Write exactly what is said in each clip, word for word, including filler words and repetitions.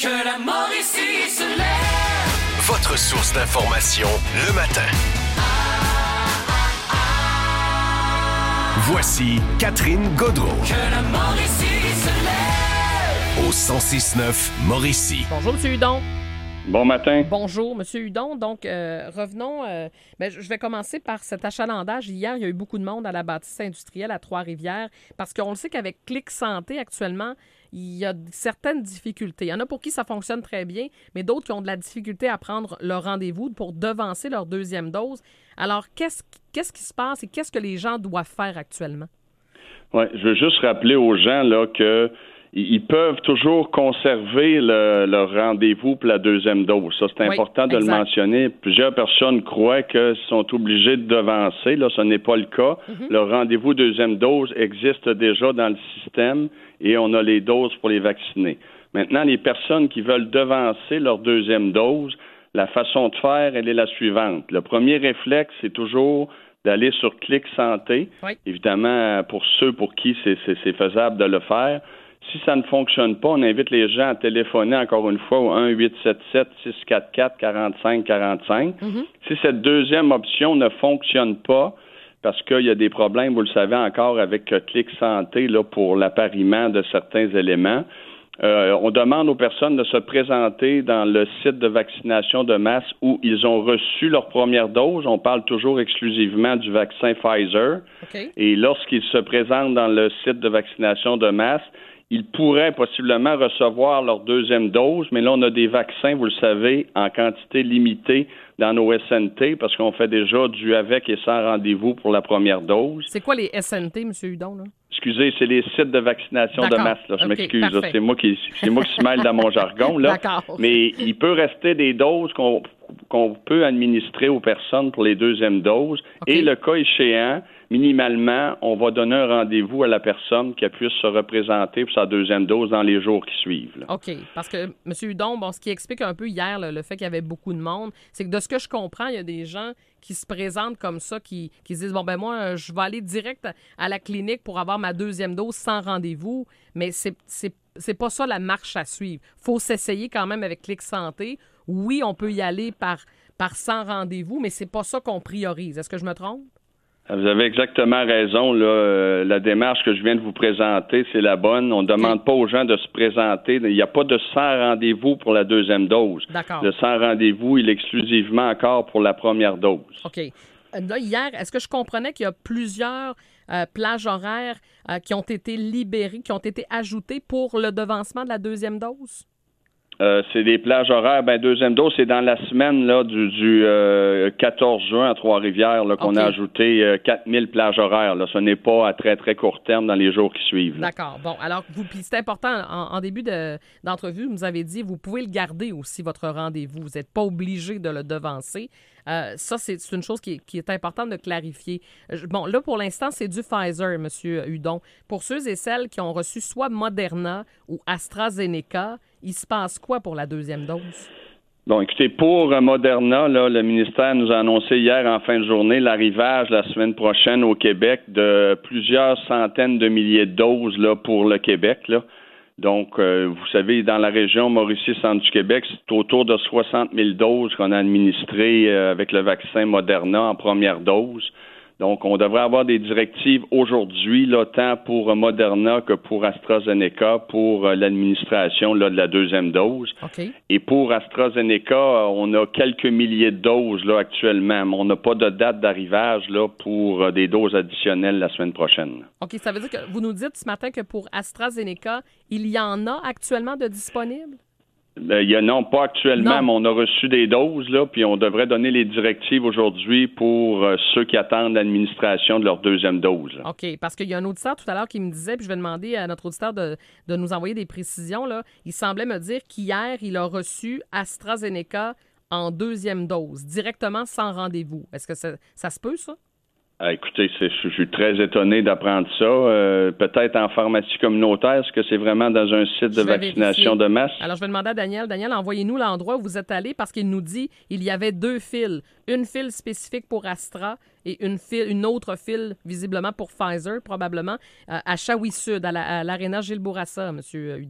Que la Mauricie se lève. Votre source d'information le matin. Voici Catherine Gaudreau. Que la Mauricie se lève. Au cent six neuf Mauricie. Bonjour, M. Hudon. Bon matin. Bonjour, M. Hudon. Donc, euh, revenons. Euh, ben, je vais commencer par cet achalandage. Hier, il y a eu beaucoup de monde à la bâtisse industrielle à Trois-Rivières parce qu'on le sait qu'avec Clic Santé, actuellement, il y a certaines difficultés. Il y en a pour qui ça fonctionne très bien, mais d'autres qui ont de la difficulté à prendre leur rendez-vous pour devancer leur deuxième dose. Alors, qu'est-ce, qu'est-ce qui se passe et qu'est-ce que les gens doivent faire actuellement? Oui, je veux juste rappeler aux gens là que ils peuvent toujours conserver le, leur rendez-vous pour la deuxième dose. Ça, c'est important oui, de exact. le mentionner. Plusieurs personnes croient qu'ils sont obligés de devancer. Là, ce n'est pas le cas. Mm-hmm. Le rendez-vous deuxième dose existe déjà dans le système et on a les doses pour les vacciner. Maintenant, les personnes qui veulent devancer leur deuxième dose, la façon de faire, elle est la suivante. Le premier réflexe, c'est toujours d'aller sur Clic Santé. Oui. Évidemment, pour ceux pour qui c'est, c'est, c'est faisable de le faire. Si ça ne fonctionne pas, on invite les gens à téléphoner encore une fois au un huit sept sept six quatre quatre quarante-cinq quarante-cinq. Mm-hmm. Si cette deuxième option ne fonctionne pas, parce qu'il y a des problèmes, vous le savez encore, avec Clic Santé là, pour l'appariement de certains éléments, euh, on demande aux personnes de se présenter dans le site de vaccination de masse où ils ont reçu leur première dose. On parle toujours exclusivement du vaccin Pfizer. Okay. Et lorsqu'ils se présentent dans le site de vaccination de masse, ils pourraient possiblement recevoir leur deuxième dose, mais là, on a des vaccins, vous le savez, en quantité limitée dans nos S N T, parce qu'on fait déjà du avec et sans rendez-vous pour la première dose. C'est quoi les S N T, M. Hudon, là? Excusez, c'est les sites de vaccination D'accord. de masse. Là. Je okay, m'excuse, là, c'est moi qui c'est moi qui se mêle dans mon jargon. Là. D'accord. Mais il peut rester des doses qu'on, qu'on peut administrer aux personnes pour les deuxièmes doses. Okay. Et le cas échéant, minimalement, on va donner un rendez-vous à la personne qui puisse se représenter pour sa deuxième dose dans les jours qui suivent. Là. OK. Parce que, M. Hudon, bon, ce qui explique un peu hier là, le fait qu'il y avait beaucoup de monde, c'est que de ce que je comprends, il y a des gens qui se présentent comme ça, qui, qui se disent, bon, ben moi, je vais aller direct à la clinique pour avoir ma deuxième dose sans rendez-vous, mais c'est, c'est, c'est pas ça la marche à suivre. Il faut s'essayer quand même avec Clic Santé. Oui, on peut y aller par, par sans rendez-vous, mais c'est pas ça qu'on priorise. Est-ce que je me trompe? Vous avez exactement raison. Là. Euh, la démarche que je viens de vous présenter, c'est la bonne. On ne demande okay. pas aux gens de se présenter. Il n'y a pas de sans rendez-vous pour la deuxième dose. D'accord. Le sans rendez-vous, il est exclusivement encore pour la première dose. OK. Là, hier, est-ce que je comprenais qu'il y a plusieurs euh, plages horaires euh, qui ont été libérées, qui ont été ajoutées pour le devancement de la deuxième dose? Euh, c'est des plages horaires. Ben, deuxième dose, c'est dans la semaine là, du, du euh, quatorze juin à Trois-Rivières là, qu'on okay. a ajouté euh, quatre mille plages horaires. Là. Ce n'est pas à très, très court terme dans les jours qui suivent. Là. D'accord. Bon, alors, vous, puis c'est important, en, en début de, d'entrevue, vous nous avez dit, vous pouvez le garder aussi, votre rendez-vous. Vous n'êtes pas obligé de le devancer. Euh, ça, c'est, c'est une chose qui est, qui est importante de clarifier. Bon, là, pour l'instant, c'est du Pfizer, M. Hudon. Pour ceux et celles qui ont reçu soit Moderna ou AstraZeneca, il se passe quoi pour la deuxième dose? Bon, écoutez, pour Moderna, là, le ministère nous a annoncé hier en fin de journée l'arrivage la semaine prochaine au Québec de plusieurs centaines de milliers de doses là, pour le Québec. Là. Donc, euh, vous savez, dans la région Mauricie-Centre du Québec, c'est autour de soixante mille doses qu'on a administrées euh, avec le vaccin Moderna en première dose. Donc, on devrait avoir des directives aujourd'hui, là, tant pour Moderna que pour AstraZeneca, pour euh, l'administration là, de la deuxième dose. Okay. Et pour AstraZeneca, on a quelques milliers de doses là, actuellement, mais on n'a pas de date d'arrivage là, pour euh, des doses additionnelles la semaine prochaine. OK, ça veut dire que vous nous dites ce matin que pour AstraZeneca, il y en a actuellement de disponibles? Ben, il y en a pas actuellement, non. mais on a reçu des doses, là, puis on devrait donner les directives aujourd'hui pour euh, ceux qui attendent l'administration de leur deuxième dose. Là. OK, parce qu'il y a un auditeur tout à l'heure qui me disait, puis je vais demander à notre auditeur de, de nous envoyer des précisions, là. Il semblait me dire qu'hier, il a reçu AstraZeneca en deuxième dose, directement sans rendez-vous. Est-ce que ça, ça se peut, ça? Ah, écoutez, c'est, je suis très étonné d'apprendre ça. Euh, peut-être en pharmacie communautaire, est-ce que c'est vraiment dans un site de vaccination de masse? Alors, je vais demander à Daniel. Daniel, envoyez-nous l'endroit où vous êtes allé parce qu'il nous dit qu'il y avait deux files. Une file spécifique pour Astra et une file, une autre file, visiblement, pour Pfizer, probablement, euh, à Shawi-Sud, à, la, à l'aréna Gilles Bourassa, M. Hudon.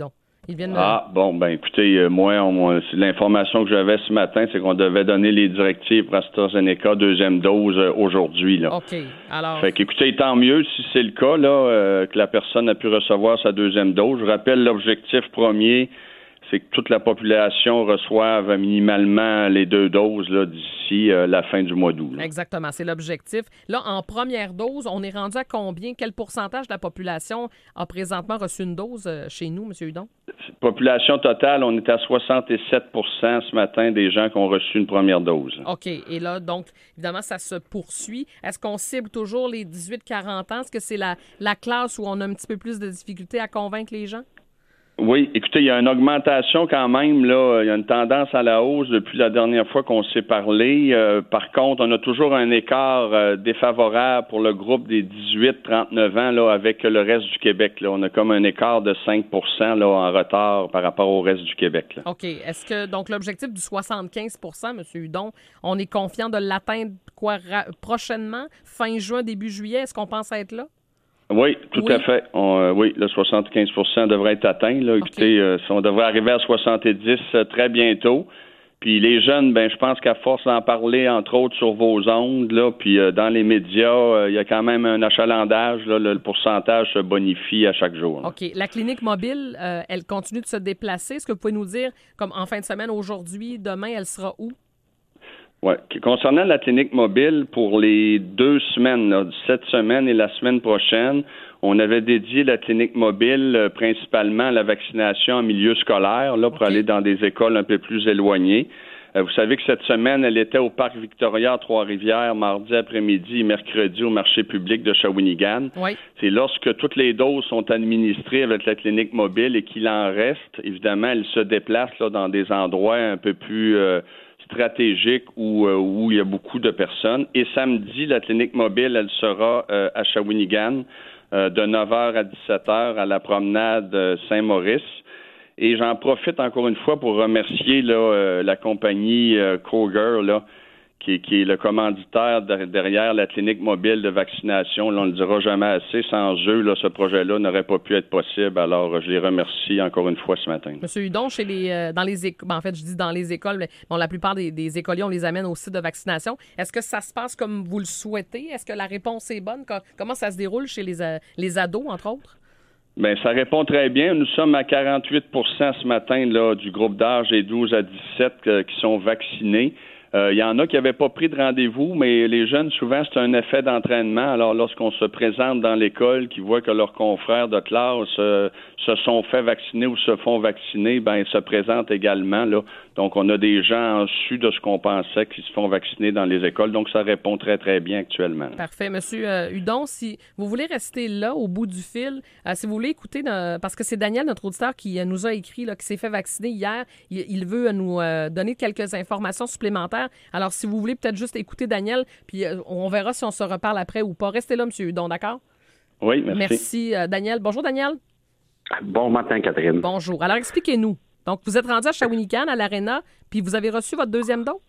Ils viennent... Ah, bon, ben écoutez, euh, moi, on, l'information que j'avais ce matin, c'est qu'on devait donner les directives pour AstraZeneca deuxième dose euh, aujourd'hui. Là. OK, alors... Fait qu'écoutez, tant mieux si c'est le cas, là, euh, que la personne a pu recevoir sa deuxième dose. Je rappelle, l'objectif premier, c'est que toute la population reçoive minimalement les deux doses là, d'ici euh, la fin du mois d'août. Là. Exactement, c'est l'objectif. Là, en première dose, on est rendu à combien? Quel pourcentage de la population a présentement reçu une dose euh, chez nous, M. Hudon? Population totale, on est à soixante-sept pour cent ce matin des gens qui ont reçu une première dose. OK. Et là, donc, évidemment, ça se poursuit. Est-ce qu'on cible toujours les dix-huit à quarante ans? Est-ce que c'est la, la classe où on a un petit peu plus de difficulté à convaincre les gens? Oui, écoutez, il y a une augmentation quand même, là. Il y a une tendance à la hausse depuis la dernière fois qu'on s'est parlé. Euh, par contre, on a toujours un écart euh, défavorable pour le groupe des dix-huit à trente-neuf ans, là, avec le reste du Québec, là. On a comme un écart de cinq pour cent, là, en retard par rapport au reste du Québec, là. OK. Est-ce que, donc, l'objectif du soixante-quinze pour cent, M. Hudon, on est confiant de l'atteindre, quoi, ra- prochainement, fin juin, début juillet? Est-ce qu'on pense être là? Oui, tout oui. à fait. On, euh, oui, le soixante-quinze pour cent devrait être atteint. Là. Écoutez, okay. euh, on devrait arriver à soixante-dix euh, très bientôt. Puis les jeunes, ben je pense qu'à force d'en parler, entre autres, sur vos ondes, là, puis euh, dans les médias, euh, il y a quand même un achalandage. Là, le, le pourcentage se bonifie à chaque jour. Là. OK. La clinique mobile, euh, elle continue de se déplacer. Est-ce que vous pouvez nous dire, comme en fin de semaine, aujourd'hui, demain, elle sera où? Oui. Concernant la clinique mobile, pour les deux semaines, là, cette semaine et la semaine prochaine, on avait dédié la clinique mobile euh, principalement à la vaccination en milieu scolaire, là, pour okay. aller dans des écoles un peu plus éloignées. Euh, vous savez que cette semaine, elle était au Parc Victoria à Trois-Rivières, mardi après-midi et mercredi au marché public de Shawinigan. Oui. C'est lorsque toutes les doses sont administrées avec la clinique mobile et qu'il en reste, évidemment, elle se déplace là, dans des endroits un peu plus... Euh, stratégique où, euh, où il y a beaucoup de personnes. Et samedi, la clinique mobile, elle sera euh, à Shawinigan euh, de neuf heures à dix-sept heures à la promenade euh, Saint-Maurice. Et j'en profite encore une fois pour remercier là, euh, la compagnie euh, Kroger, là, qui, qui est le commanditaire de, derrière la clinique mobile de vaccination. Là, on ne le dira jamais assez. Sans eux, là, ce projet-là n'aurait pas pu être possible. Alors, je les remercie encore une fois ce matin. Monsieur Hudon, chez les, euh, dans les écoles, ben, en fait, je dis dans les écoles, mais bon, la plupart des, des écoliers, on les amène au site de vaccination. Est-ce que ça se passe comme vous le souhaitez? Est-ce que la réponse est bonne? Comment ça se déroule chez les, euh, les ados, entre autres? Bien, ça répond très bien. Nous sommes à quarante-huit pour cent ce matin là, du groupe d'âge des douze à dix-sept euh, qui sont vaccinés. Il euh, y en a qui n'avaient pas pris de rendez-vous, mais les jeunes, souvent, c'est un effet d'entraînement. Alors, lorsqu'on se présente dans l'école, qui voient que leurs confrères de classe euh, se sont fait vacciner ou se font vacciner, ben ils se présentent également, là. Donc, on a des gens en su de ce qu'on pensait qui se font vacciner dans les écoles. Donc, ça répond très, très bien actuellement. Parfait. Monsieur euh, Hudon, si vous voulez rester là, au bout du fil, euh, si vous voulez écouter, euh, parce que c'est Daniel, notre auditeur, qui euh, nous a écrit, là, qui s'est fait vacciner hier. Il, il veut euh, nous euh, donner quelques informations supplémentaires. Alors, si vous voulez peut-être juste écouter Daniel, puis euh, on verra si on se reparle après ou pas. Restez là, Monsieur Hudon, d'accord? Oui, merci. Merci, euh, Daniel. Bonjour, Daniel. Bon matin, Catherine. Bonjour. Alors, expliquez-nous. Donc, vous êtes rendu à Shawinigan, à l'Arena, puis vous avez reçu votre deuxième dose?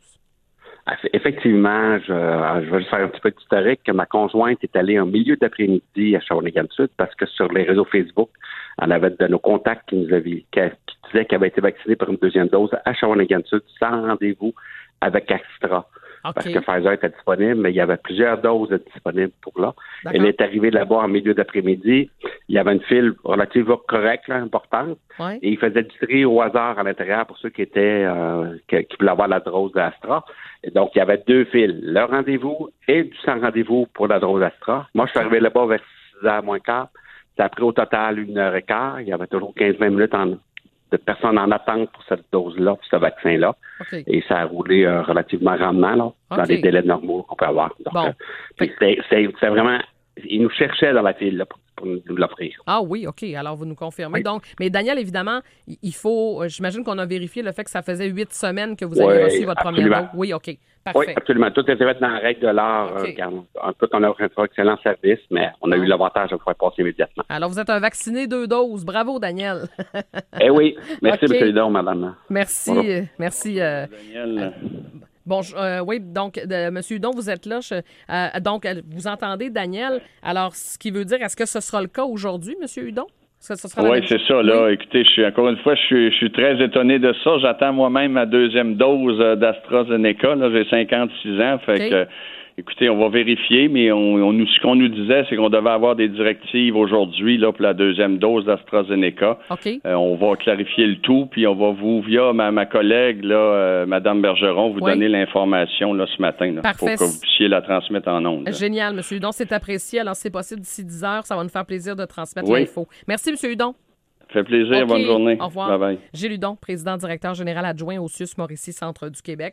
Effectivement, je, je vais juste faire un petit peu d'historique. Ma conjointe est allée en milieu d'après-midi à Shawinigan-Sud parce que sur les réseaux Facebook, on avait de nos contacts qui nous avaient, qui, qui disaient qu'elle avait été vaccinée par une deuxième dose à Shawinigan-Sud sans rendez-vous avec Astra. Okay. Parce que Pfizer était disponible, mais il y avait plusieurs doses disponibles pour là. D'accord. Elle est arrivée là-bas en milieu d'après-midi. Il y avait une file relativement correcte, là, importante. Ouais. Et il faisait du tri au hasard à l'intérieur pour ceux qui étaient euh, qui, qui voulaient avoir la dose d'Astra. Et donc, il y avait deux files, le rendez-vous et du sans rendez-vous pour la dose Astra. Moi, je suis arrivé là-bas vers six heures moins quart. Ça a pris au total une heure et quart. Il y avait toujours quinze vingt minutes en de personnes en attente pour cette dose-là, pour ce vaccin-là. Okay. Et ça a roulé euh, relativement rendement, là, okay. dans les délais normaux qu'on peut avoir. Donc, bon. euh, c'est, c'est, c'est vraiment... Ils nous cherchaient dans la file, là, pour, pour nous l'offrir. Ah oui, OK. Alors, vous nous confirmez. Oui. Donc, mais Daniel, évidemment, il faut... J'imagine qu'on a vérifié le fait que ça faisait huit semaines que vous avez oui, reçu votre absolument. première dose. Oui, OK. Parfait. Oui, absolument. Tout était fait dans la règle de l'art. Okay. Euh, en tout, on a offert un excellent service, mais on a eu l'avantage de pouvoir passer immédiatement. Alors, vous êtes un vacciné deux doses. Bravo, Daniel. Eh oui. Merci, okay. M. Hudon, madame. Merci. Bonjour. Merci. Euh, Daniel. Euh, Bon, euh, oui, donc, de, M. Hudon, vous êtes là. Je, euh, donc, vous entendez Daniel. Alors, ce qui veut dire, est-ce que ce sera le cas aujourd'hui, M. Hudon? Ça, ça sera la Oui, même c'est chose. ça. Là, Oui. écoutez, je suis encore une fois, je suis, je suis très étonné de ça. J'attends moi-même ma deuxième dose euh, d'AstraZeneca. Là, j'ai cinquante-six ans. Fait OK. que, euh, écoutez, on va vérifier, mais on, on nous, ce qu'on nous disait, c'est qu'on devait avoir des directives aujourd'hui là pour la deuxième dose d'AstraZeneca. OK. Euh, on va clarifier le tout, puis on va vous, via ma, ma collègue, là, euh, Mme Bergeron, vous Oui. donner l'information là ce matin là, Parfait. pour que vous puissiez la transmettre en ondes. là. Génial, M. Hudon. C'est apprécié. Alors, c'est possible d'ici dix heures. Ça va nous faire plaisir de transmettre Oui. l'info. Merci, M. Hudon. Ça fait plaisir. OK. Bonne journée. Au revoir. Bye bye. Gilles Hudon, président directeur général adjoint au C I U S Mauricie Centre du Québec.